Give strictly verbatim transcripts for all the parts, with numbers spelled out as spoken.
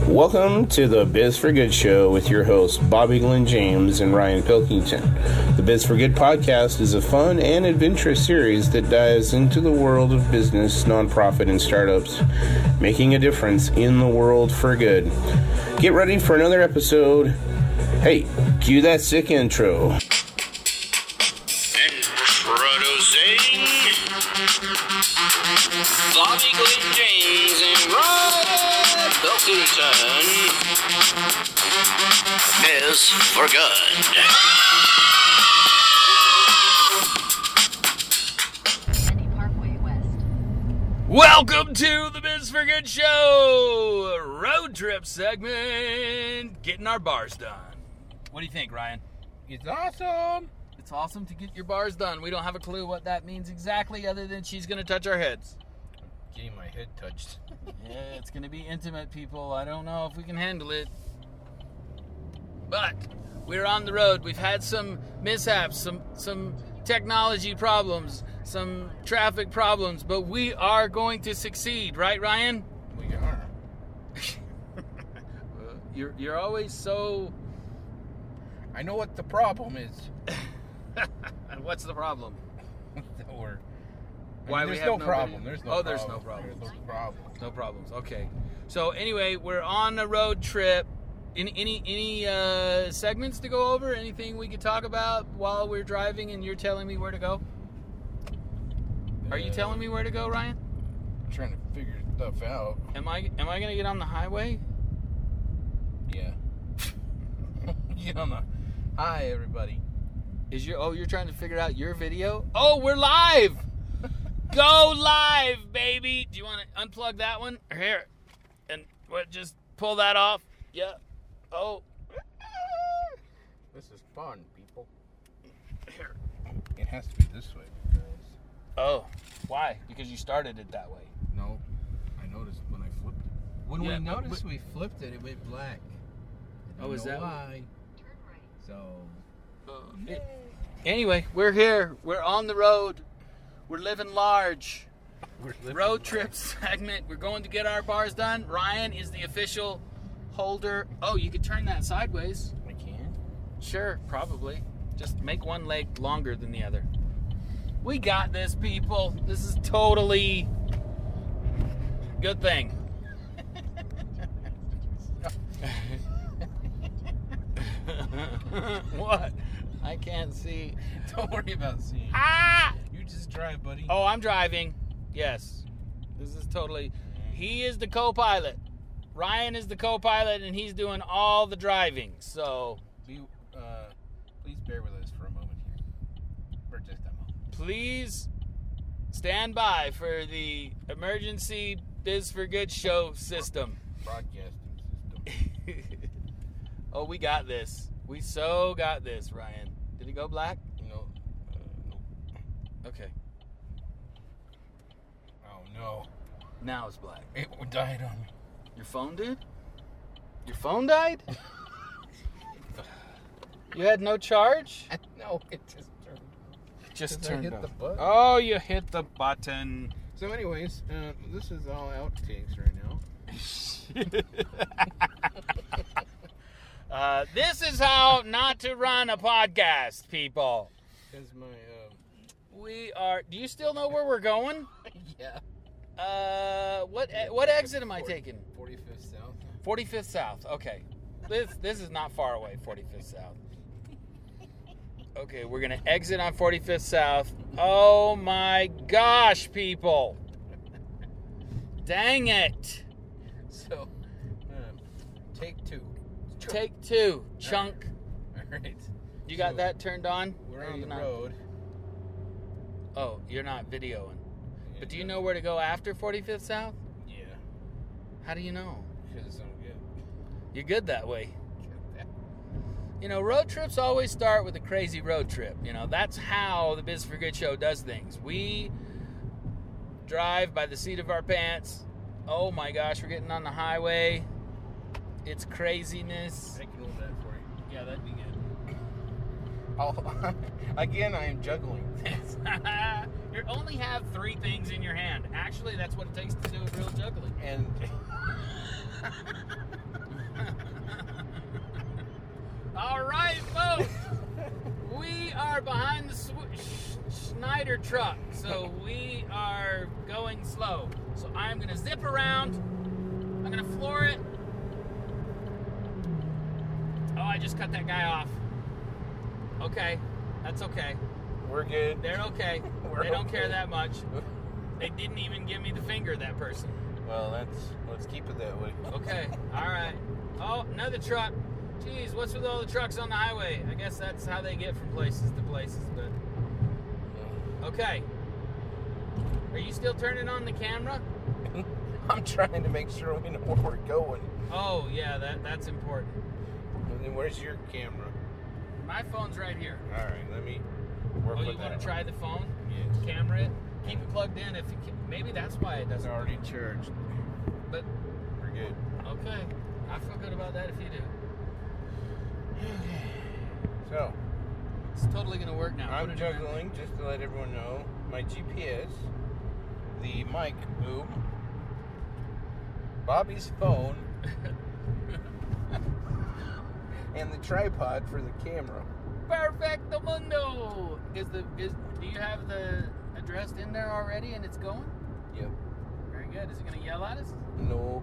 Welcome to the Biz for Good show with your hosts Bobby Glenn James and Ryan Pilkington. The Biz for Good podcast is a fun and adventurous series that dives into the world of business, nonprofit, and startups, making a difference in the world for good. Get ready for another episode. Hey, cue that sick intro. And introducing Bobby Glenn James and Ryan Pilkington. Biz for Good. Welcome to the Biz for Good show, road trip segment, getting our bars done. What do you think, Ryan? It's awesome. It's awesome to get your bars done. We don't have a clue what that means exactly, other than she's going to touch our heads. Getting my head touched. Yeah, it's going to be intimate, people. I don't know if we can handle it. But we're on the road. We've had some mishaps, some some technology problems, some traffic problems, but we are going to succeed, right, Ryan? We are. you're you're always so. I know what the problem is. And what's the problem? Or I Why mean, we there's have no, no problem. video? There's no Oh, problem. there's no problem. There's no problem. No problems. Okay. So anyway, we're on a road trip. Any any any uh, segments to go over? Anything we could talk about while we're driving and you're telling me where to go? Are you Uh, telling me where to go, Ryan? I'm trying to figure stuff out. Am I am I gonna get on the highway? Yeah. You don't know. Hi, everybody. Is your oh you're trying to figure out your video? Oh, we're live! Go live, baby! Do you want to unplug that one? Here, and what? Just pull that off. Yeah. Oh. This is fun, people. Here. It has to be this way because Oh, why? Because you started it that way. no, I noticed when I flipped it. When Yeah, we but- noticed but- we flipped it, it went black. I don't Oh, is know that why? So It- anyway, we're here. We're on the road. We're living large. we're living Road trip segment. We're going to get our bars done. Ryan is the official holder. Oh, you could turn that sideways. I can. Sure, probably. Just make one leg longer than the other. We got this, people. This is totally good thing. What? I can't see. Don't worry about seeing. Ah! You just drive, buddy. Oh, I'm driving. Yes. This is totally... He is the co-pilot. Ryan is the co-pilot, and he's doing all the driving. So, Be, uh, please bear with us for a moment here. For just a moment. please stand by for the emergency Biz for Good show system. Broadcasting system. Oh, we got this. We so got this, Ryan. Did it go black? No. Uh, no. Okay. Oh, no. Now it's black. It died on me. Your phone did? Your phone died? You had no charge? No, it just turned. Just 'Cause I turned hit off. the button. Oh, you hit the button. So anyways, uh, this is all outtakes right now. uh, this is how not to run a podcast, people. Because my, uh, We are. Do you still know where we're going? yeah. Uh, what what exit am I taking? forty-fifth South. forty-fifth South. Okay, this this is not far away. forty-fifth South. Okay, we're gonna exit on forty-fifth South. Oh my gosh, people! Dang it! So, uh, take two. Take two, chunk. All right. You got So, that turned on? We're Or on you the not? road. Oh, you're not videoing. But do you Yeah. know where to go after forty-fifth South? Yeah. How do you know? Because I'm good. You're good that way. You know, road trips always start with a crazy road trip. You know, that's how the Biz for Good show does things. We drive by the seat of our pants. Oh my gosh, we're getting on the highway. It's craziness. I can hold that for you. Yeah, that'd be good. I'll, again, I am juggling. You only have three things in your hand. Actually, that's what it takes to do real juggling. And behind the Sw- Sch- Schneider truck, so we are going slow. So I'm going to zip around. I'm going to floor it. Oh, I just cut that guy off. Okay, that's okay. We're good. They're okay. We're They don't okay. care that much. They didn't even give me the finger, that person. Well, that's let's keep it that way. Okay, all right. Oh, another truck. Jeez, what's with all the trucks on the highway? I guess that's how they get from places to places, but... Okay. Are you still turning on the camera? I'm trying to make sure we know where we're going. Oh, yeah, that that's important. And then where's your camera? My phone's right here. All right, let me work Oh, with you that. want to try the phone? Yes. Camera it? Keep it plugged in if you can. Maybe that's why it It's doesn't. already charged. But, We're good. okay. I feel good about that if you do. So, It's totally going to work now. I'm Put it in. juggling, just to let everyone know, my G P S, the mic boom, Bobby's phone, and the tripod for the camera. Perfecto mundo. Is the is do you have the address in there already and it's going? Yep. Very good. Is it going to yell at us? No.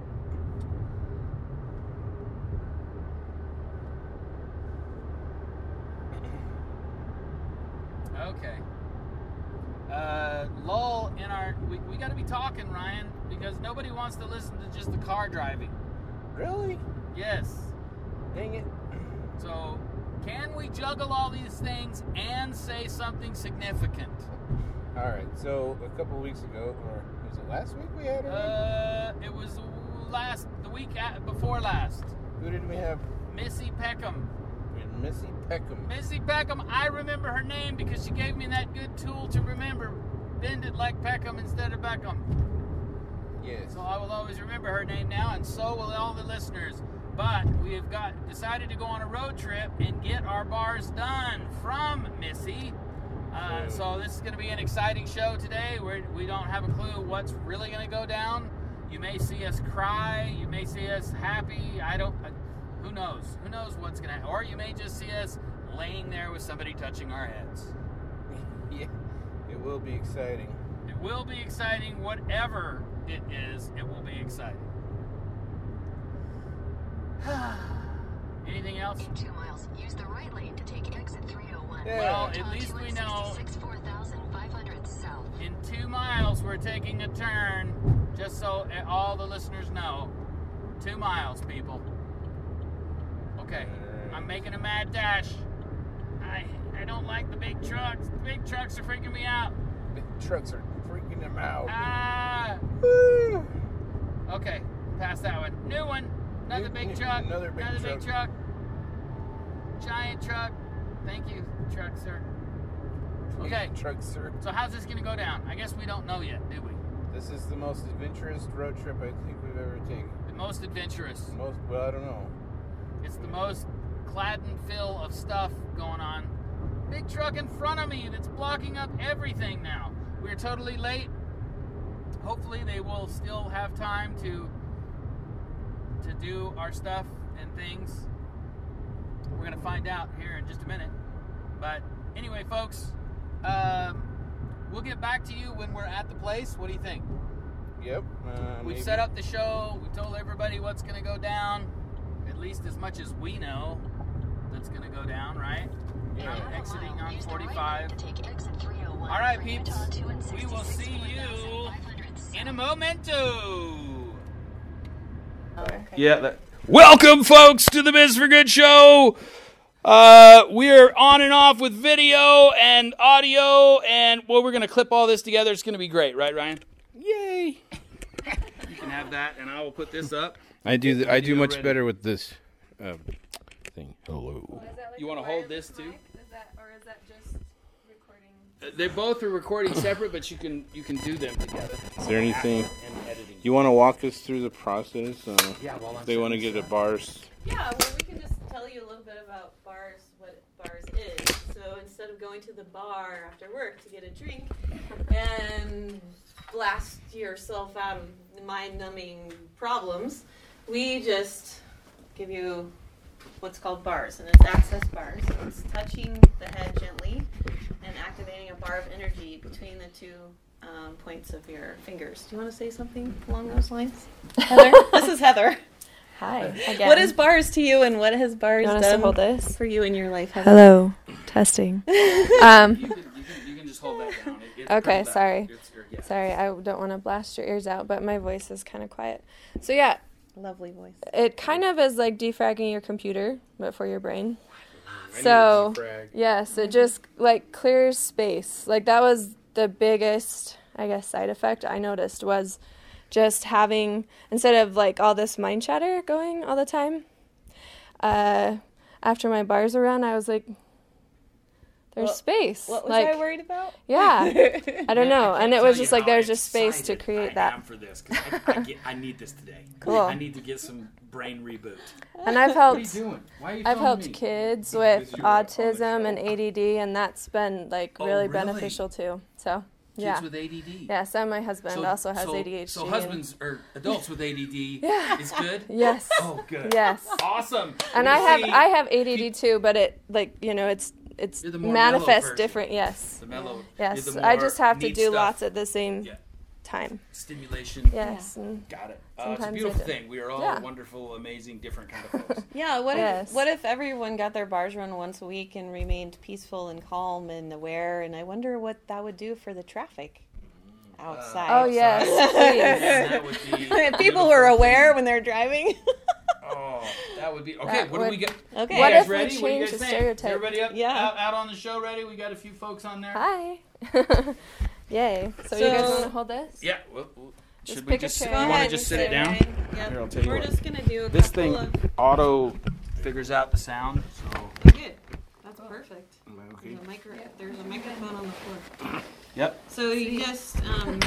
Okay. Uh, lull in our. We, we got to be talking, Ryan, because nobody wants to listen to just the car driving. Really? Yes. Dang it. So, can we juggle all these things and say something significant? All right. So a couple weeks ago, or was it last week we had her? on? Uh, it was last the week at, before last. Who did we have? Missy Peckham. We had Missy Peckham. Missy Peckham. I remember her name because she gave me that good tool to remember. Bend it like Peckham instead of Beckham. Yes. So I will always remember her name now, and so will all the listeners. But we have got decided to go on a road trip and get our bars done from Missy. Uh, so this is going to be an exciting show today. We're, we don't have a clue what's really going to go down. You may see us cry. You may see us happy. I don't. Uh, who knows? Who knows what's going to happen? Or you may just see us laying there with somebody touching our heads. Yeah. It will be exciting. It will be exciting. Whatever it is, it will be exciting. Anything else? In two miles, use the right lane to take exit three oh one. Yeah. Well, at least we know four thousand five hundred south. in two miles we're taking a turn, just so all the listeners know. Two miles, people. Okay, I'm making a mad dash. I I don't like the big trucks. The big trucks are freaking me out. Big trucks are freaking them out. Ah. Woo. Okay, past that one. New one. Another big truck. Another big Another truck. big truck. Giant truck. Thank you, truck, sir. Okay. Truck, sir. So how's this gonna go down? I guess we don't know yet, do we? This is the most adventurous road trip I think we've ever taken. The most adventurous. Most, well, I don't know. It's the most clad and fill of stuff going on. Big truck in front of me that's blocking up everything now. We're totally late. Hopefully they will still have time to to do our stuff and things. We're gonna find out here in just a minute. But anyway, folks, um, we'll get back to you when we're at the place. What do you think? Yep. Uh, We've maybe. set up the show. We told everybody what's going to go down, at least as much as we know that's going to go down, right? Yeah. I'm exiting on Use the right forty-five. lane to take exit three oh one. All right, for peeps. Utah two and We will sixty-six, see you four thousand five hundred south. in a momento. Okay. Yeah. That- Welcome, folks, to the Biz for Good show. Uh, we're on and off with video and audio, and well, we're going to clip all this together. It's going to be great, right, Ryan? Yay! You can have that, and I will put this up. I do. The, I do Video much ready. better with this uh, thing. Hello. Is that like You a wanna hold wireless this, too? mic? Is that, or is that just recording? They both are recording separate, but you can you can do them together. Is there anything And editing. you want to walk us through the process? Uh, Yeah, well, I'm they want to setting get a this bars. Yeah, well, we can just tell you a little bit about bars, what bars is. So instead of going to the bar after work to get a drink and blast yourself out of mind-numbing problems, we just give you what's called bars, and it's access bars. So it's touching the head gently and activating a bar of energy between the two um, points of your fingers. Do you want to say something along those lines? Heather? This is Heather. Hi. Again. What is bars to you, and what has bars You want us to done hold this? for you in your life, Heather? Hello. Testing. Um, You can, you, can, you can just hold that down. It, it's Okay, pretty loud. sorry. It's- or- yeah. sorry, I don't want to blast your ears out, but my voice is kind of quiet. So yeah, Lovely voice. it kind of is like defragging your computer, but for your brain. I need a So defrag. yes, it just like clears space. Like that was the biggest, I guess, side effect I noticed was just having, instead of like all this mind chatter going all the time, uh, after my bars were run, I was like, there's What- space. What was like, I worried about? yeah, I don't know. I And can't it was tell just you like how there's just space to excited create I that. am for this 'cause I, I, get, I need this today. Cool. I need to get some brain reboot. And I've What are you helped doing? Why are you I've filming helped me? kids Because with you were on the autism show. and A D D, and that's been like Oh, really, really? beneficial too. So Kids yeah, with A D D. yes, and my husband So- also has so, A D H D. So and- husbands or adults with A D D Yeah. is good? Yes. Oh, good. Yes. Awesome. And I have See, I have A D D too, but it like you know it's it's You're the more mellow manifests version. different. Yes. The mellow. Yes. you're the I more just have to neat do stuff. lots at the same Yeah. time. Stimulation. Yes. And Got it. Uh, it's a Sometimes I beautiful do. thing. We are all Yeah. wonderful, amazing, different kind of folks. Yeah, what Yes. if what if everyone got their bars run once a week and remained peaceful and calm and aware? And I wonder what that would do for the traffic outside. oh yes, please. Yeah, that would be People beautiful were thing. aware when they're driving. Oh, that would be okay. That what do we would- get? Okay. You What guys if we ready? What do you change guys the think? stereotype? Everybody up? Yeah. Out, out on the show ready? We got a few folks on there. Hi. Yay. So, you guys So- want to hold this? Yeah. Well, well, Just should we pick a just chair. want Go to ahead, just just sit it sit down? Yep. Here, I'll tell you We're what. just gonna do a This couple thing of. auto figures out the sound. So Good. That's perfect. Okay. There's a, micro- there's a microphone on the floor. Yep. So you just, um,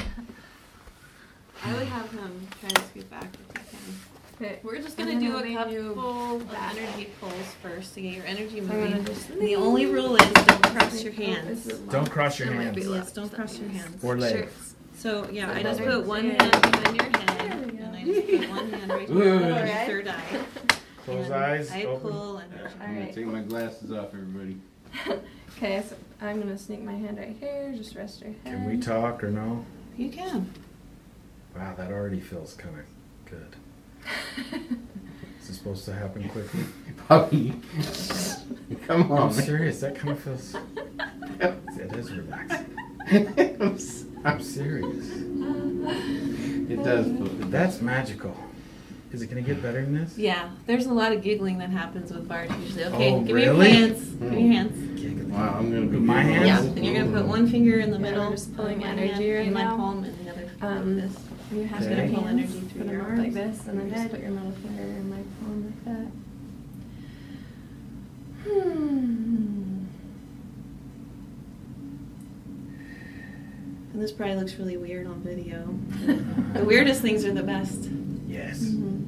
I would have him try to scoot back if you can. Okay. We're just I'm gonna do gonna a leave couple you of energy pulls first to get your energy I'm gonna moving. just And the only rule is don't cross your hands. Don't cross your hands. Yes, don't cross your hands. Or legs. So yeah, I So just legs. put one Yeah. hand behind your head, There we go. and I just put one hand right Ooh. here on your Alright. third eye. Close And eyes, I open. pull and All right. Take my glasses off, everybody. Okay, so I'm gonna sneak my hand right here. Just rest your head. Can we talk or no? you can. Wow, that already feels kind of good. Is this supposed to happen quickly? Bobby, come I'm on. serious. That kind of feels. It is relaxing. I'm s- I'm serious. it does. But That's magical. Is it gonna get better than this? Yeah, there's a lot of giggling that happens with bars usually. Okay, Oh, give me really? your hands. Give me your hands. Giggling. Wow, I'm gonna be My hands? Yeah, and you're gonna put one finger in the Yeah, middle. we're just pulling of my energy hand, right in my now. palm, and the other finger Um, like this. You have Okay. to Pull pull energy energy through through your your arms, like this, and then your just head. put your middle finger in my palm like that. Hmm. And this probably looks really weird on video. The weirdest things are the best. Yes. And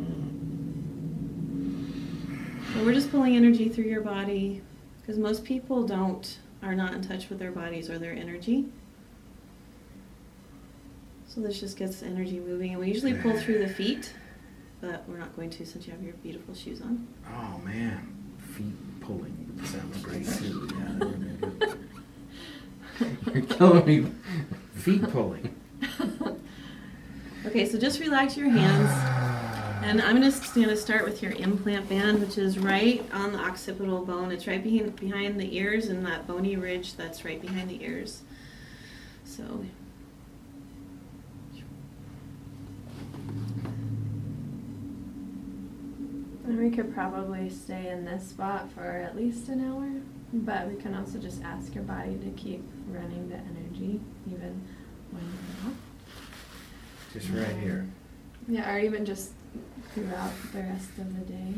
we're just pulling energy through your body because most people don't are not in touch with their bodies or their energy. So this just gets energy moving, and we usually pull through the feet, but we're not going to since you have your beautiful shoes on. Oh man, feet pulling sounds great too. Yeah, that would be good. You're killing me. Feet pulling. Okay, so just relax your hands. And I'm just going to start with your implant band, which is right on the occipital bone. It's right behind, behind the ears and that bony ridge that's right behind the ears. So, And we could probably stay in this spot for at least an hour, but we can also just ask your body to keep running the energy even when you're not. Just right here. Yeah, or even just throughout the rest of the day.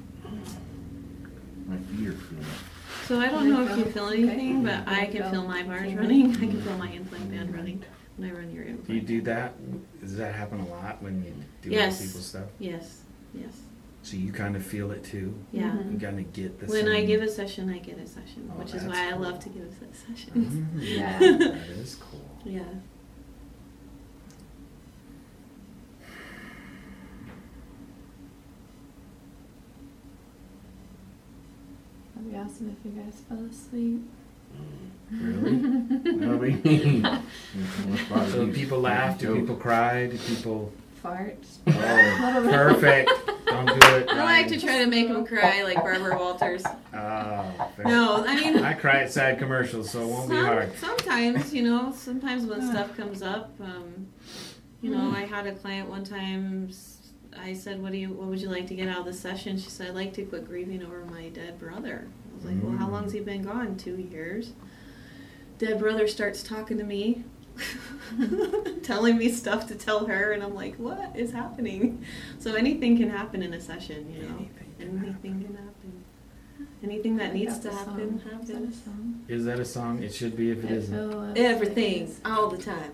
My feet are feeling. so I don't know if you feel anything, Okay. but I can Feel- feel my bars feel running. it. I can feel my implant band running when I run your implant. Do you do that? Does that happen a lot when you do Yes. other people's stuff? Yes, yes, So you kind of feel it too? yeah. Mhm. You kind of get the When I same- give a session, I get a session, Oh, which is that's why I cool. love to give a session. Mm, Yeah. That is cool. Yeah. That'd be awesome if you guys fell asleep. Really? What do you mean? So people laugh, do people cry, do people... Fart. Oh, perfect. Don't do it. I like to try to make them cry like Barbara Walters. Oh, fair. No, I mean... I cry at sad commercials, so it won't be Some- hard. Sometimes, you know, sometimes when stuff comes up, um, you know, I had a client one time. s- I said, "What do you? What would you like to get out of the session?" She said, "I'd like to quit grieving over my dead brother." I was like, "Well, how long's he been gone? Two years." Dead brother starts talking to me, telling me stuff to tell her, and I'm like, "What is happening?" So anything can happen in a session, you know. Anything can happen. Anything that needs to happen happens. Is that a song? It should be if it isn't. Everything, all the time.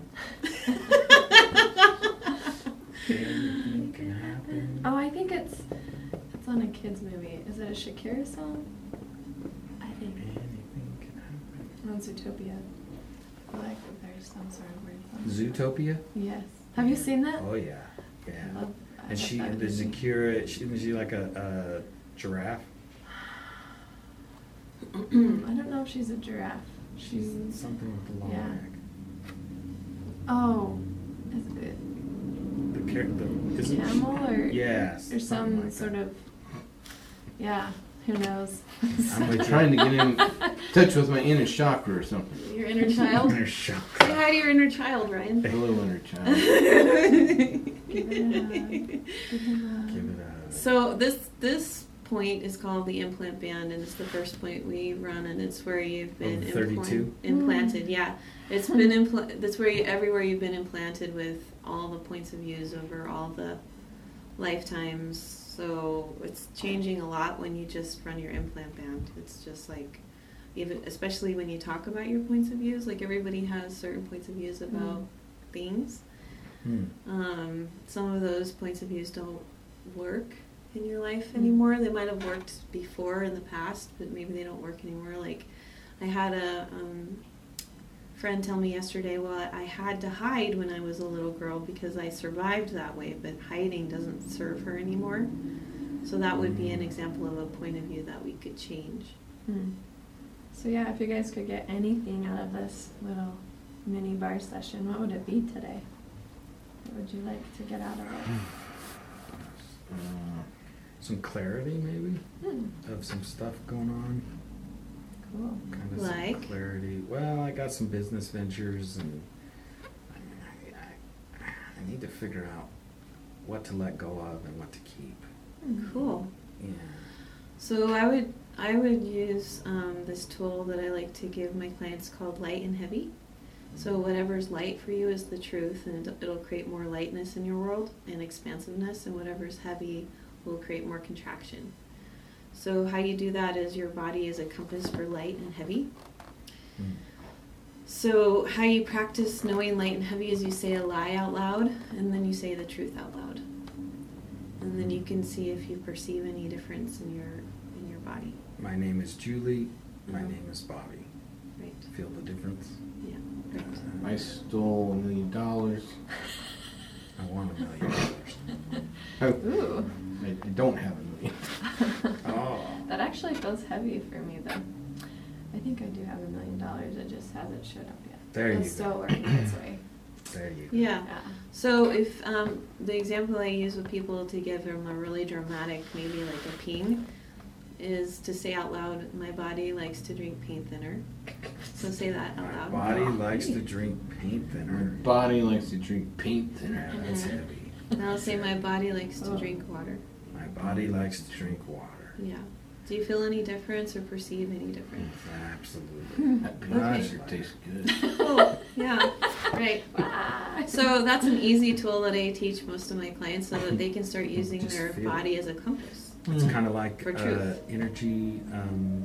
Anything can happen. Oh, I think it's it's on a kids movie. Is it a Shakira song? I think Anything can happen. on Zootopia. I like that there's some sort of weird song. Zootopia? Yes. Have you seen that? Oh, yeah. Yeah. I love, I And love she, that the movie. Zakira, she, isn't she like a, a giraffe? I don't know if she's a giraffe. She's She's something with the long yeah. neck. oh, is it The, car- the isn't camel she? or Yes. or something some like sort that. of yeah. Who knows? I'm with Trying to get in touch with my inner chakra or something. Your inner child. Inner shock. Say hi to your inner child, Ryan. Hello, inner child. Give it a hug. Give him a Give it a. So this this point is called the implant band, and it's the first point we run, and it's where you've been Oh, thirty-two? implant- implanted. Yeah, it's been impl- That's where you everywhere you've been implanted with all the points of views over all the lifetimes. So it's changing a lot when you just run your implant band. It's just like, even especially when you talk about your points of views, like everybody has certain points of views about things. Hmm. Um, some of those points of views don't work in your life anymore. They might have worked before in the past, but maybe they don't work anymore. Like, I had a um, friend tell me yesterday, well, I had to hide when I was a little girl because I survived that way, but hiding doesn't serve her anymore. So that would be an example of a point of view that we could change. Hmm. So yeah, if you guys could get anything out of this little mini bar session, what would it be today? What would you like to get out of it? Uh, some clarity, maybe, Hmm. of some stuff going on. Cool. Kind of Like? some clarity. Well, I got some business ventures, and I, I, I, I need to figure out what to let go of and what to keep. Cool. Yeah. So I would I would use um, this tool that I like to give my clients called light and heavy. So whatever's light for you is the truth, and it'll, it'll create more lightness in your world and expansiveness, and whatever's heavy will create more contraction. So how you do that is your body is a compass for light and heavy. Mm. So how you practice knowing light and heavy is you say a lie out loud, and then you say the truth out loud. And then you can see if you perceive any difference in your in your body. My name is Julie. My Mhm. name is Bobby. Right. Feel the difference? Yeah. Right. I stole a million dollars. I want a million dollars. I, Ooh. I don't have a million. Oh. That actually feels heavy for me though. I think I do have a million dollars. It just hasn't showed up yet. There It's you still go. working its way. There you go. Yeah. Yeah. So if um, the example I use with people to give them a really dramatic, maybe like a ping, is to say out loud, my body likes to drink paint thinner. So say that out My loud. body likes to drink paint My thinner. body likes to drink paint Yeah, thinner. that's Mhm. heavy. Now say my body likes to Oh. drink water. My body likes to drink water. Yeah. Do you feel any difference or perceive any difference? Absolutely. That paint Okay. sure tastes good. Oh, yeah. Right. Ah. So that's an easy tool that I teach most of my clients so that they can start using Just their feel body as a compass. It's kind of like For uh, truth. energy um,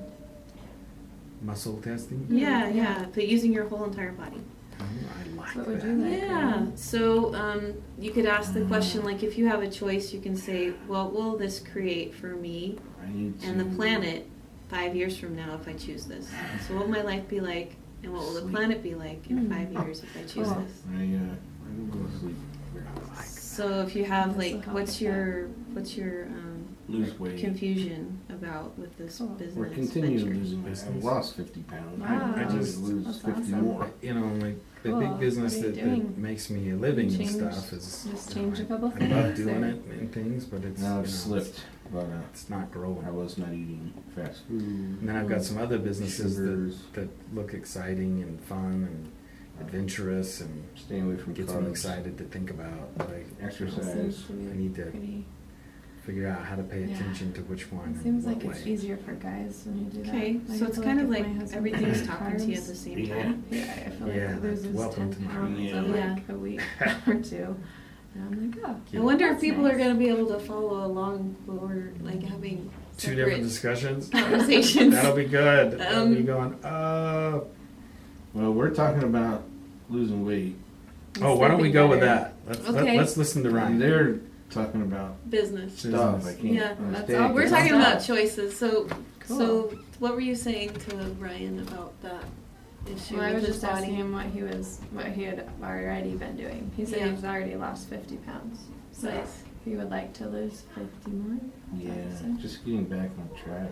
muscle testing. Yeah, yeah, but using your whole entire body. Oh, I like What would that. you like? Yeah. So um, you could ask the question, like, if you have a choice, you can say, well, what will this create for me I need to and the planet five years from now if I choose this? So what will my life be like, and what will the Sleep. planet be like in Mm. five years if I choose Cool. this? I, uh, I will go to sleep. I like that. So if you have This'll like, help what's with that. your what's your um, lose weight. confusion about with this Cool. business. We're continuing venture. losing weight. Business. I lost fifty pounds. Wow. I I just- just lose that's fifty awesome. more. You know, like the Cool. big business What are you that, doing? that makes me a living Change- and stuff is just you know, change a I- couple I love things, doing or- it and things, but it's Now you I've know, slipped, but uh, It's, it's not growing. I was not eating fast food. And then I've got some other businesses that, Sugars. that look exciting and fun and adventurous and Staying away from gets carbs. me excited to think about. But I, Exercise. Seems to be I need to pretty- figure out how to pay Yeah. attention to which one. It and seems what like it's way. easier for guys when you do that. Okay, Like, so I it's feel kind of if like my husband everything's ate talking to you at carbs, the same Yeah. time. Yeah, I feel Yeah, like it loses welcome ten to my pounds Yeah. in Yeah. like a week or two. And I'm like, oh. Yeah. I wonder if That's people nice. are going to be able to follow along when we're like having Two separate different discussions. conversations. That'll be good. That'll Um, be going. Uh, Well, we're talking about losing weight. oh, why don't we sleeping go with better. that? Let's let, Okay. let's listen to And Ryan. they're talking about Business. stuff. I can't Yeah, that's understand. all We're Good talking stuff. about choices. So, Cool. so what were you saying to Ryan about that issue Well, I with was his just body? asking him what he was, what he had already been doing. He said Yeah. he's already lost fifty pounds. So Nice. he would like to lose fifty more. Yeah, So- just getting back on track.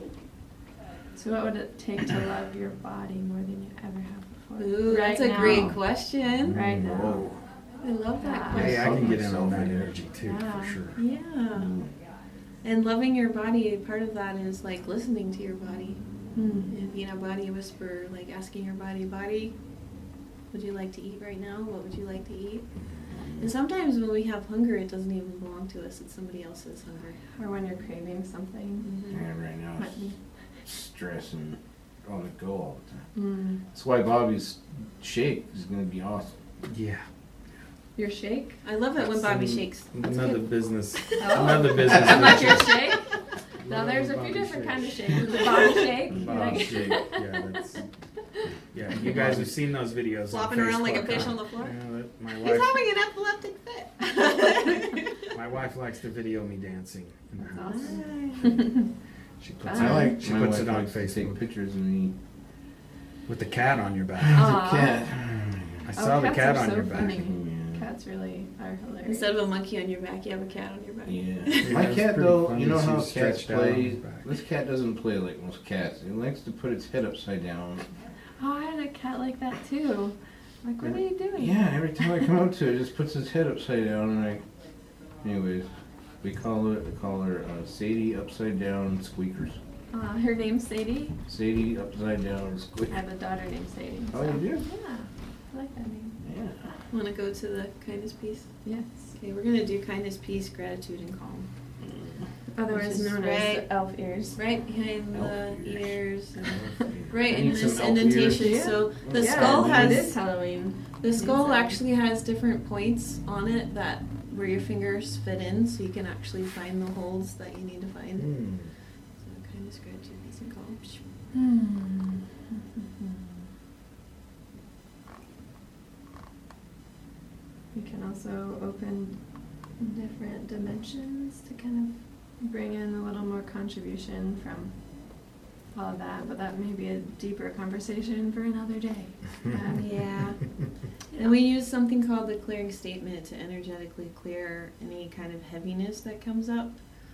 So what would it take to love your body more than you ever have before? Ooh, right that's a now. great question. Right now. Whoa. I love that Yeah. question. Hey, I can get in on Myself that in there. energy too, Yeah. for sure. Yeah. Mm. And loving your body, part of that is like listening to your body. Hmm. And being a body whisperer, like asking your body, body, would you like to eat right now? What would you like to eat? And sometimes when we have hunger, it doesn't even belong to us. It's somebody else's hunger. Or when you're craving something. And right now What- it's stress and on the go all the time. Mm. That's why Bobby's shake is going to be awesome. Yeah. Your shake? I love it when Bobby Some- shakes. That's Another good. business. Oh. Another business. You like your venture. shake? Now there's a Bobby few different shake. kinds of shake. The body shake. Bobby like- shake. Yeah, that's. Yeah, you guys have seen those videos. Flopping on around like a Facebook, fish huh? on the floor. Yeah, that, my He's wife. having an epileptic fit. My wife likes to video me dancing in the house. Awesome. She puts, I it, like- she my puts wife it on likes to take Facebook pictures of me. with the cat on your back. Aw. Cat. I Oh, saw the cats cat are on so your back. funny. Yeah. Cats really are hilarious. Instead of a monkey on your back, you have a cat on your back. Yeah. My it's cat pretty though, funny you know to see how it cats stretched out on play? his back. This cat doesn't play like most cats. It likes to put its head upside down. Oh, I had a cat like that too. Like, what are you doing? Yeah, every time I come up to it, it just puts its head upside down and I... Anyways, we call it, we call her uh, Sadie Upside Down Squeakers. Uh, her name's Sadie. Sadie Upside Down I Squeakers. have a daughter named Sadie. Oh, so- you do? Yeah, I like that name. Yeah. Want to go to the kindness piece? Yes. Okay, we're going to do kindness, peace, gratitude, and calm. Otherwise Which is known right- as the elf ears. Right behind Elf the ears. ears. and- I Right in need some this elf indentation. ears. So the yeah, skull it has is Halloween. the skull Inside. actually has different points on it that where your fingers fit in, so you can actually find the holes that you need to find. Hmm. So kindness, gratitude, peace, and calm. Hmm. We can also open different dimensions to kind of bring in a little more contribution from all of that, but that may be a deeper conversation for another day. Um, Yeah. And we use something called the clearing statement to energetically clear any kind of heaviness that comes up.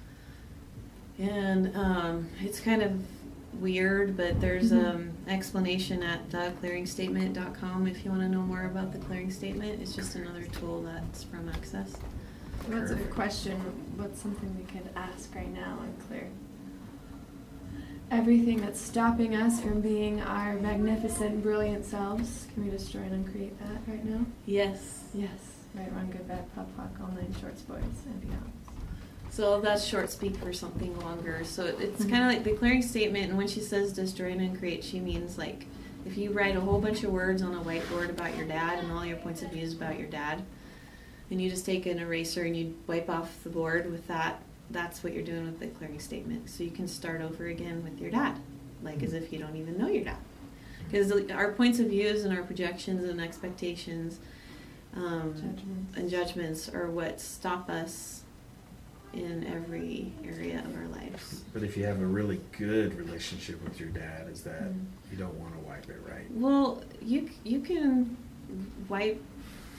And um, it's kind of weird, but there's Mhm. um explanation at the clearing statement dot com if you want to know more about the clearing statement. It's just another tool that's from Access. What's a question? What's something we could ask right now and clear? Everything that's stopping us from being our magnificent, brilliant selves, can we destroy and uncreate that right now? Yes. Yes. Right, wrong, good, bad, pop, pop, all nine shorts, boys, and beyond. So that's short speak for something longer. So it- it's Mhm. kind of like the clearing statement, and when she says destroy and uncreate, she means like if you write a whole bunch of words on a whiteboard about your dad and all your points of views about your dad, and you just take an eraser and you wipe off the board with that, that's what you're doing with the clearing statement. So you can start over again with your dad, like as if you don't even know your dad. Because our points of views and our projections and expectations um, Judgments. and judgments are what stop us in every area of our lives. But if you have a really good relationship with your dad, is that Mm. you don't want to wipe it, right? Well, you c- you can wipe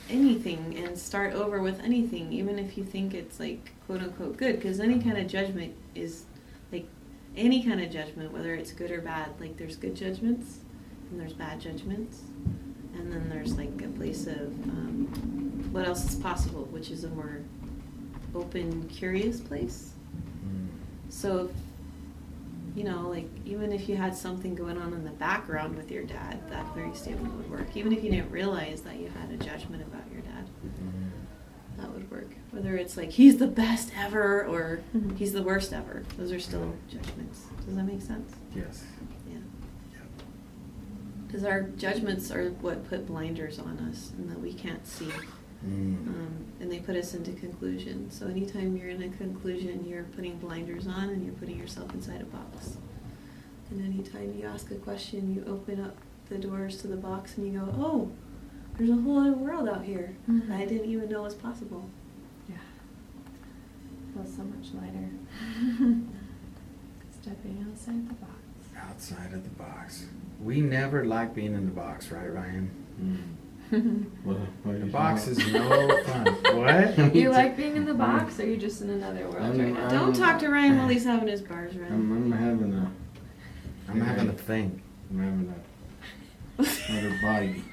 anything and start over with anything, even if you think it's like quote unquote good, because any kind of judgment is like any kind of judgment, whether it's good or bad. Like there's good judgments and there's bad judgments, and then there's like a place of um, what else is possible, which is a more open, curious place. Mm. So, if, you know, like even if you had something going on in the background with your dad, that very statement would work. Even if you didn't realize that you had a judgment about your dad, Mm. that would work. Whether it's like he's the best ever or Mhm. he's the worst ever, those are still judgments. Does that make sense? Yes. Yeah. Yep. Because our judgments are what put blinders on us and that we can't see. Mm. Um, and they put us into conclusions. So anytime you're in a conclusion, you're putting blinders on and you're putting yourself inside a box. And anytime you ask a question, you open up the doors to the box and you go, oh, there's a whole other world out here Mhm. that I didn't even know was possible. Yeah. Feels so much lighter. Stepping outside the box. Outside of the box. We never like being in the box, right, Ryan? What, what The you box talking is no fun. What? You like being in the box, or are you just in another world I'm- right now? I'm- Don't talk to Ryan while he's having his bars, about? Ryan. I'm, I'm having a, I'm having a thing. I'm having a another body.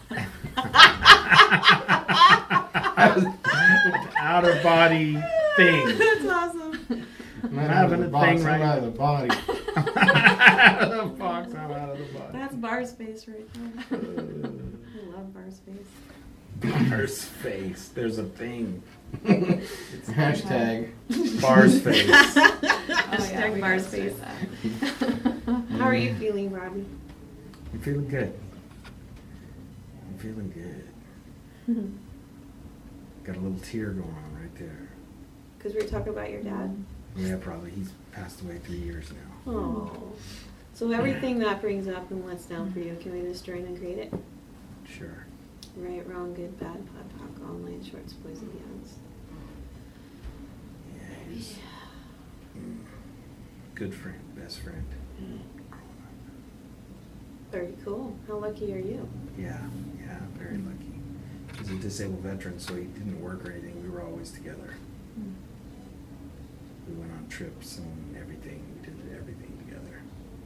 Outer body thing. That's awesome. I'm I'm having a box, thing I'm right out of the body. Out of the box, I'm out of the box. That's bar space right there. I love bar space. Bar's face. There's a thing. It's hashtag. Bar's face. Oh, yeah, Hashtag we bar gotta say space. that. How are you feeling, Robbie? I'm feeling good. I'm feeling good. Got a little tear going on right there. Because we were talking about your dad. Yeah, probably. He's passed away three years now. Oh. So everything that brings up and what's down for you, can we just join and create it? Sure. Right, wrong, good, bad, pod, poc, online, shorts, boys, and beyonds. Yeah, he's mm, good friend, best friend. Very cool. How lucky are you? Yeah, yeah, very lucky. He's a disabled veteran, so he didn't work or anything. We were always together. We went on trips and everything. We did everything together.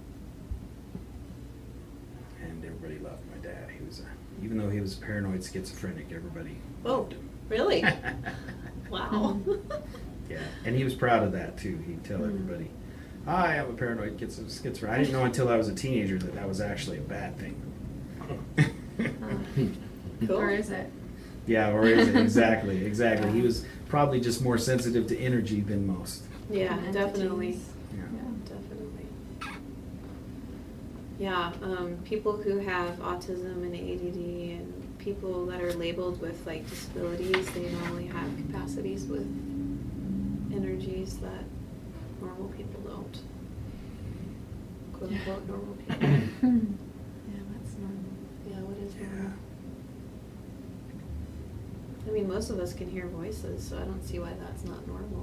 And everybody loved my dad. He was a, even though he was paranoid schizophrenic, everybody Oh, loved him. really? Wow. Yeah, and he was proud of that too. He'd tell everybody, I have a paranoid schizophrenic. I didn't know until I was a teenager that that was actually a bad thing. Cool. Or is it? Yeah, or is it? Exactly, exactly. He was probably just more sensitive to energy than most. Yeah, Entities. definitely. Yeah. Yeah. Definitely. Yeah, um, people who have autism and A D D and people that are labeled with like disabilities, they normally have capacities with energies that normal people don't. Quote unquote normal people. Yeah, that's normal. Yeah, what is Yeah. normal? I mean, most of us can hear voices, so I don't see why that's not normal.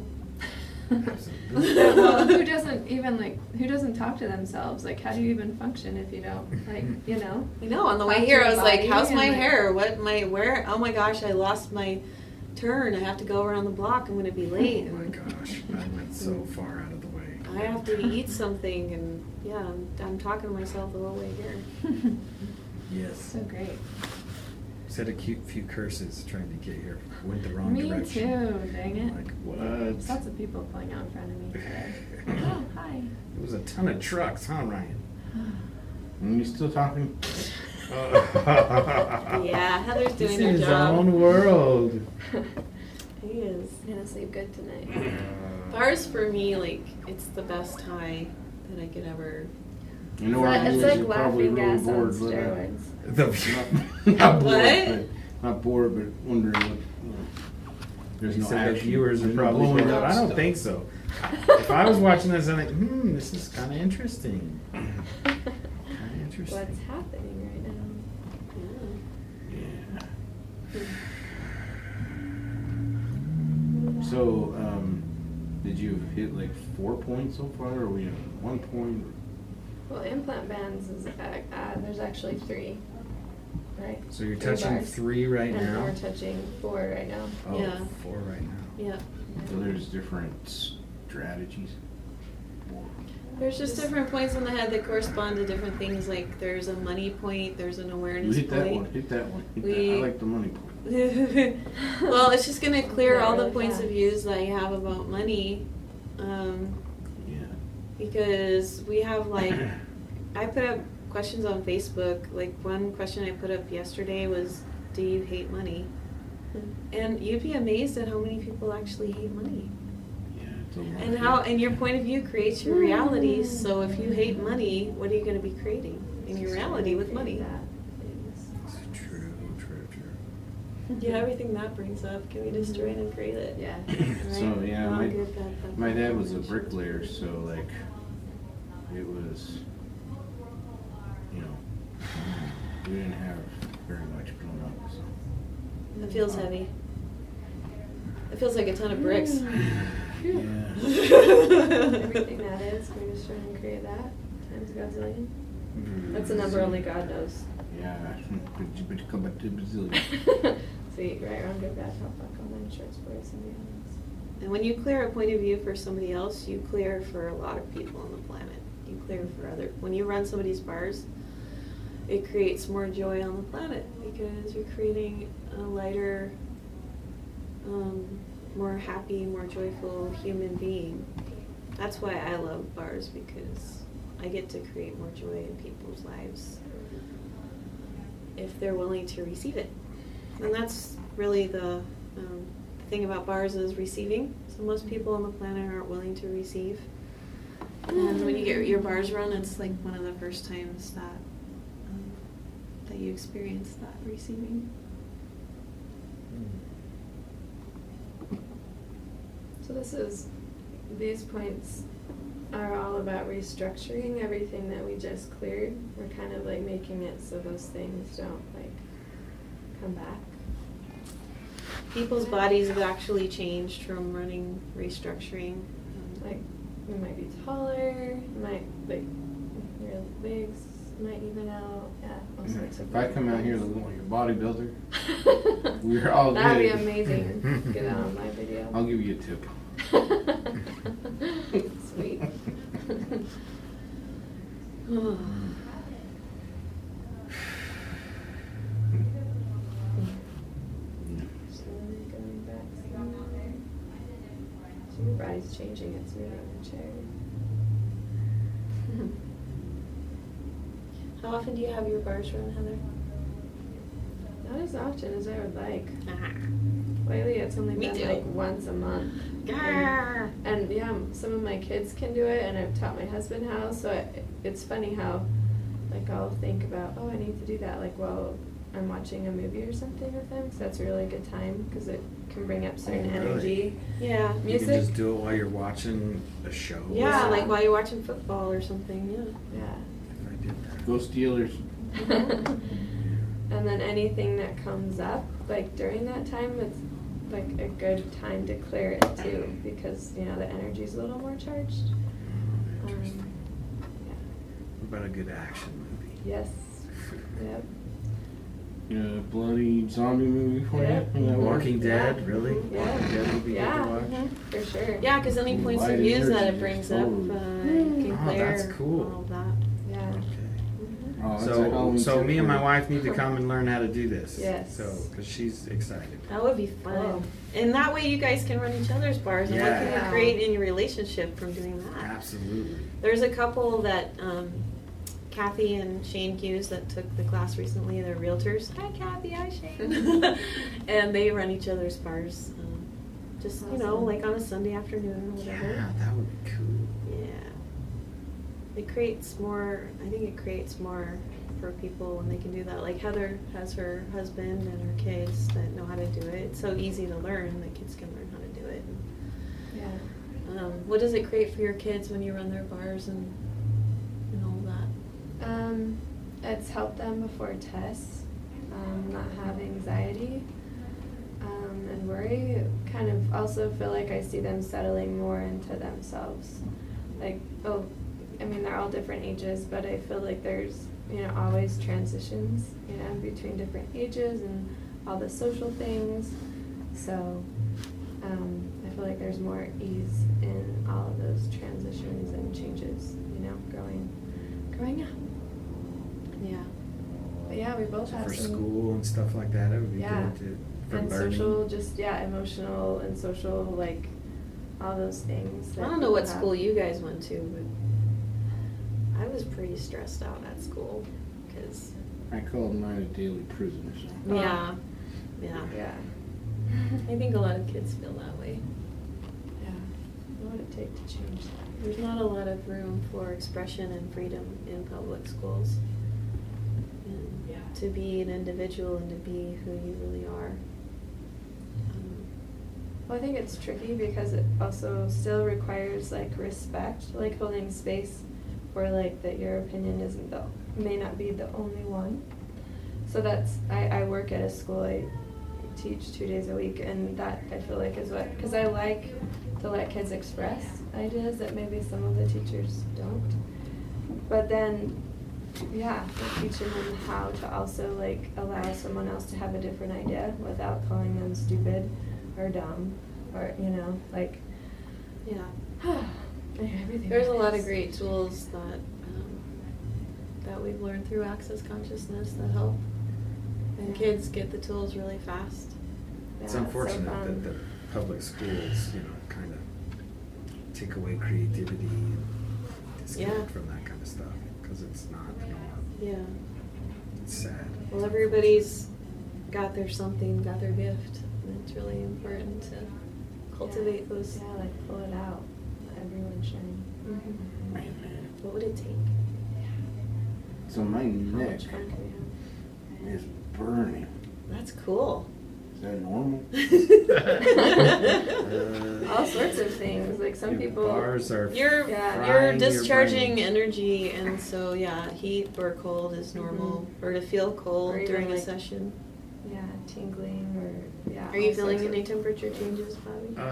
Well, who doesn't even like who doesn't talk to themselves? Like, how do you even function if you don't like you know? I know. On the Talk way to here, your I was like, body "How's and, my like- hair? What my where? Oh my gosh, I lost my turn. I have to go around the block. I'm going to be late. Oh my gosh, I went so far out of the way. I have to eat something." And yeah, I'm, I'm talking to myself the whole way here. Yes. So great. Said a cute few curses trying to get here. Went the wrong Me direction. too. Dang it. Like, what? There's lots of people pulling out in front of me today. Oh, hi. It was a ton of trucks, huh, Ryan? And you still talking? Yeah, Heather's He's doing in her his job. own world. He is. I'm gonna sleep good tonight. Bars for me, like it's the best high that I could ever. You know what? It's I like was probably laughing really gas on bored with that. steroids. The, Not bored, What? but, not bored, but wondering what. There's he no said the action. viewers are There's no probably blowing bored. up I don't stuff. think so. If I was watching this, I'm like, hmm, this is kind of interesting. Kind of interesting. What's happening right now? Yeah. So, um, did you hit like four points so far, or are we at one point? Well, implant bands is uh, uh, there's actually three. right? So you're Three touching bars. three right and now? we're touching four right now. Oh, Yeah. four right now. Yeah. So there's different strategies. There's just different points on the head that correspond to different things. Like there's a money point, there's an You awareness hit that one. point. Hit that one. Hit We- that. I like the money point. Well, it's just gonna clear Yeah, all the really points fast. of views that you have about money, um, Yeah. because we have like, I put up questions on Facebook. Like one question I put up yesterday was, "Do you hate money?" And you'd be amazed at how many people actually hate money. Yeah. It's a lot. And how, and your point of view creates your realities. So if you hate money, what are you going to be creating in your reality with money? True, true, true. Yeah, everything that brings up can be destroyed and create it. Yeah. So yeah, Not my, good, bad, bad, my bad dad was a combination. bricklayer, so like it was, you know, we didn't have very much growing up. So. It feels heavy. It feels like a ton of bricks. Yeah. Everything that is, we're just trying to create that times Godzillion. That's a number only God knows. Yeah. But but come back to Brazilian. Sweet, right, wrong, good, bad, top, fuck, all nine shorts, boys, and beyonds. And when you clear a point of view for somebody else, you clear for a lot of people on the planet. You clear for other. When you run somebody's bars, it creates more joy on the planet because you're creating a lighter, um, more happy, more joyful human being. That's why I love bars, because I get to create more joy in people's lives if they're willing to receive it. And that's really the um, thing about bars is receiving. So most people on the planet aren't willing to receive. And when you get your bars run, it's like one of the first times that um, that you experience that receiving. So this is, these points are all about restructuring everything that we just cleared. We're kind of like making it so those things don't like come back. People's bodies have actually changed from running restructuring. Like we might be taller, might like your legs might even out. Yeah, all sorts of If I come out here things. looking like a bodybuilder, we're all good. That'd be amazing. Get that on my video. I'll give you a tip. Sweet. Slowly going back somewhere. So your body's changing, it's moving in the chair. How often do you have your bars run, Heather? Not as often as I would like. Ah. Lately it's only Me been too. like once a month. Grrr. And, and yeah, some of my kids can do it, and I've taught my husband how. So it, it's funny how, like, I'll think about, oh, I need to do that, like, while I'm watching a movie or something with them. So that's a really good time because it can bring up certain Oh, really? energy. Yeah. You Music. can just do it while you're watching a show. Yeah, Yeah. like while you're watching football or something, yeah. Yeah. If I did that. Go Steelers. And then anything that comes up, like during that time, it's like a good time to clear it too, because you know the energy's a little more charged. Oh, Um, interesting. yeah. What about a good action movie? Yes. Yep. Yeah, bloody zombie movie for Yep. you. That Walking Yeah. Dead, really? Yeah. Walking Dead would be Yeah. good to watch. Mhm. For sure. Yeah, because any points Light of views that energy it brings up, uh, explode. you can Oh, clear that's cool. all of that. Yeah. Okay. Oh, that's like So, Halloween so tip me and my for- wife need to come and learn how to do this. Yes. So, because she's excited. That would be fun. Cool. And that way you guys can run each other's bars. And what can Yeah. you create in your relationship from doing that? Absolutely. There's a couple that um, Kathy and Shane Hughes that took the class recently. They're realtors. Hi, Kathy. Hi, Shane. And they run each other's bars. Um, just, you know, Awesome. like on a Sunday afternoon or whatever. Yeah, that would be cool. Yeah. It creates more, I think it creates more for people when they can do that. Like Heather has her husband and her kids that know how to do it. It's so easy to learn. The kids can learn how to do it. Yeah. Um, what does it create for your kids when you run their bars and, and all that? Um, it's helped them before tests, um, not have anxiety um, and worry. Kind of also feel like I see them settling more into themselves. Like, oh, I mean, they're all different ages, but I feel like there's you know, always transitions, you know, between different ages and all the social things. So um, I feel like there's more ease in all of those transitions and changes, you know, growing, growing up. Yeah. But yeah, we both have For some, school and stuff like that, it would be Yeah. good to, for and learning. social, just, yeah, emotional and social, like, all those things. I that don't know what people have. school you guys went to, but I was pretty stressed out at school because I called mine a daily prison. So. yeah, yeah. Yeah. I think a lot of kids feel that way. Yeah. What would it take to change that? There's not a lot of room for expression and freedom in public schools. And Yeah. to be an individual and to be who you really are. Um, Well, I think it's tricky because it also still requires like respect, like holding space for like that your opinion isn't the may not be the only one. So that's I, I work at a school. I teach two days a week, and that I feel like is what because I like to let kids express ideas that maybe some of the teachers don't. But then, yeah, like teaching them how to also like allow someone else to have a different idea without calling them stupid or dumb, or you know, like yeah. everything. There's a lot is. of great tools that um, that we've learned through Access Consciousness that help, and Yeah. kids get the tools really fast. It's Yeah, so unfortunate fun. that the public schools, you know, kind of take away creativity and disconnect Yeah. from that kind of stuff because it's not the norm. Yeah. It's sad. Well, everybody's got their something, got their gift, and it's really important to cultivate yeah. those. Yeah, like pull it out. Let everyone shine. Mhm. What would it take? So my How neck much fun can we have? is burning. That's cool. Is that normal? Uh, All sorts of things. Like some your people. bars are You're Yeah. frying you're your discharging brain. energy, and so yeah, heat or cold is normal, or to feel cold Or even, during a like, session. Yeah, tingling or yeah. Are you all feeling sorts any of- temperature changes, Bobby? Uh,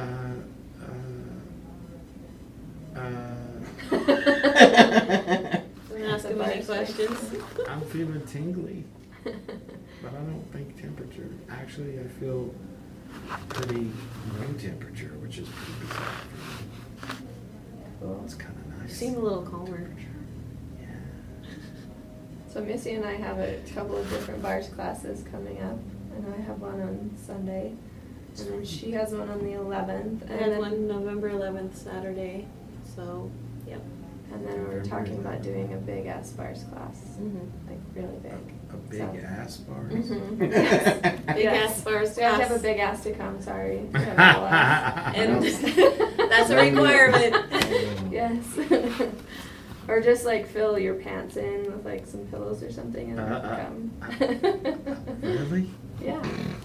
uh, uh, Don't ask him any questions. I'm feeling tingly, but I don't think temperature. Actually, I feel pretty room temperature, which is pretty bizarre for me. Cool. It's kind of You nice. seem a little calmer. Yeah. So Missy and I have a couple of different bars classes coming up. I know I have one on Sunday, and then she has one on the eleventh, I and had then one November eleventh Saturday, so yep. and then we're talking about doing a big ass bars class, Mm-hmm. like really big. A big So- ass bar. Mhm. Big Yes. ass bars We have to have class. a big ass to come. Sorry. We have a little ass. And that's a requirement. Yes. Or just like fill your pants in with like some pillows or something and then Uh, come. Really? Yeah.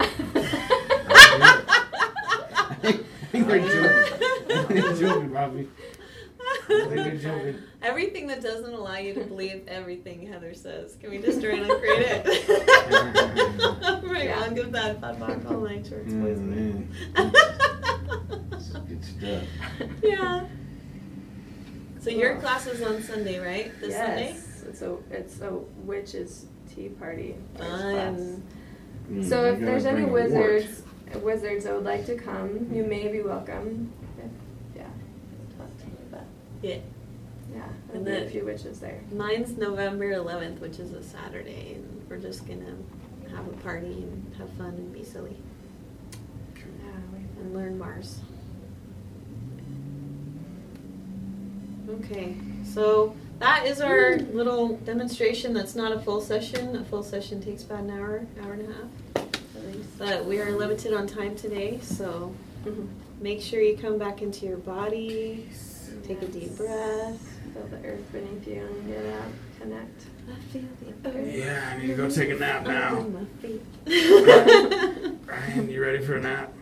I think they're joking. I think they're joking, Robbie. I think they're joking. Everything that doesn't allow you to believe everything Heather says. Can we just try and upgrade it? Right, Yeah. I'll give that five bucks all night sure it's Mm, poisoning. This is good stuff. Yeah. So your Cool. class is on Sunday, right? This Sunday? Yes. It's a it's a witch's tea party. first Fun. class. Mm, So you if gotta there's any bring a wart. wizards wizards that would like to come, you may be welcome. If, yeah. But Yeah. yeah, And there'll be a then- few witches there. Mine's November eleventh, which is a Saturday, and we're just gonna have a party and have fun and be silly Yeah, we, and learn Mars. Okay, so that is our little demonstration. That's not a full session. A full session takes about an hour, hour and a half. at least. But we are limited on time today, so make sure you come back into your body. Take a deep breath. Feel the earth beneath you and get out, connect. I feel the earth. Yeah, I need to go take a nap now. under my feet. Ryan, you ready for a nap?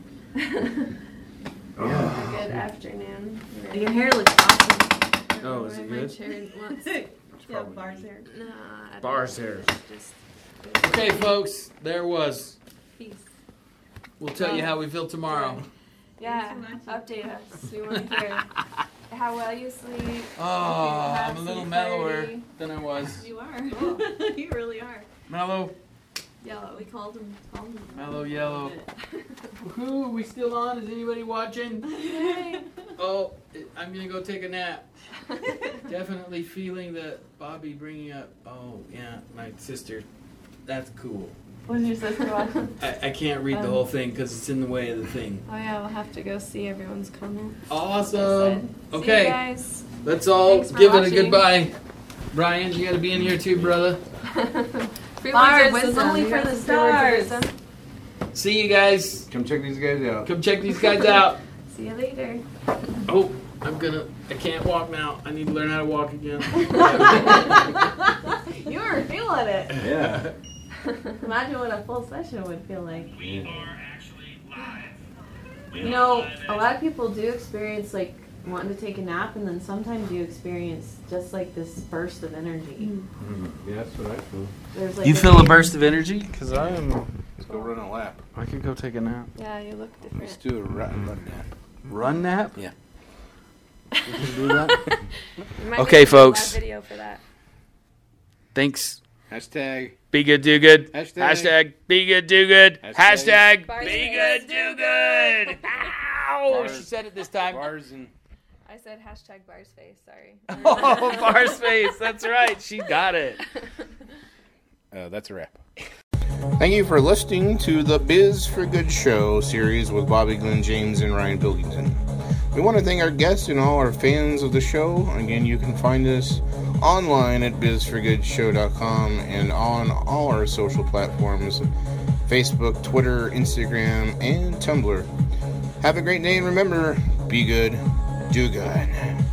Oh. Good afternoon. Your hair looks awesome. Oh, is it good? Yeah, bars hair. Nah, Bars hair. Just Okay, folks, there was. peace. We'll tell you how we feel tomorrow. Yeah, update us. We want to hear. how well you sleep. Oh, have I'm a little some mellower clarity. than I was. You are. You really are. Mellow, Yellow. We called him. Called him mellow yellow. Woohoo, we still on? Is anybody watching? Yay. Oh, I'm gonna go take a nap. Definitely feeling the Bobby bringing up. Oh yeah, my sister. That's cool. Was your sister watching? I, I can't read the Um, whole thing because it's in the way of the thing. Oh yeah, we'll have to go see everyone's comments. Awesome. See Okay, you guys. let's all Thanks for give it a watching. goodbye. Brian, you got to be in here too, brother. Free Bars words of is wisdom. only You for got the some free words of stars. wisdom? See you guys. Come check these guys out. Come check these guys out. See you later. Oh, I'm gonna. I can't walk now. I need to learn how to walk again. You were feeling it. Yeah. Imagine what a full session would feel like. We are actually live. We You are know, live a lot of people do experience like wanting to take a nap, and then sometimes you experience just like this burst of energy. Yeah, that's what I feel. There's like You feel a burst of energy? Because I am. Let's go run a lap. I could go take a nap. Yeah, you look Let's different. do a run, run nap. Run nap? Yeah. We can do that. You might Okay, need to do a live folks. Video for that. Thanks. Hashtag. Be good, do good. Hashtag. Hashtag be good, do good. Hashtag. Hashtag Bars be and good, do good. Ow! Bars. She said it this time. Bars and. I said hashtag bars face. Sorry. Oh, Bar's face. That's right. She got it. Uh, that's a wrap. Thank you for listening to the Biz for Good Show series with Bobby Glenn James and Ryan Pilkington. We want to thank our guests and all our fans of the show. Again, you can find us online at biz for good show dot com and on all our social platforms, Facebook, Twitter, Instagram, and Tumblr. Have a great day, and remember, be good, do good.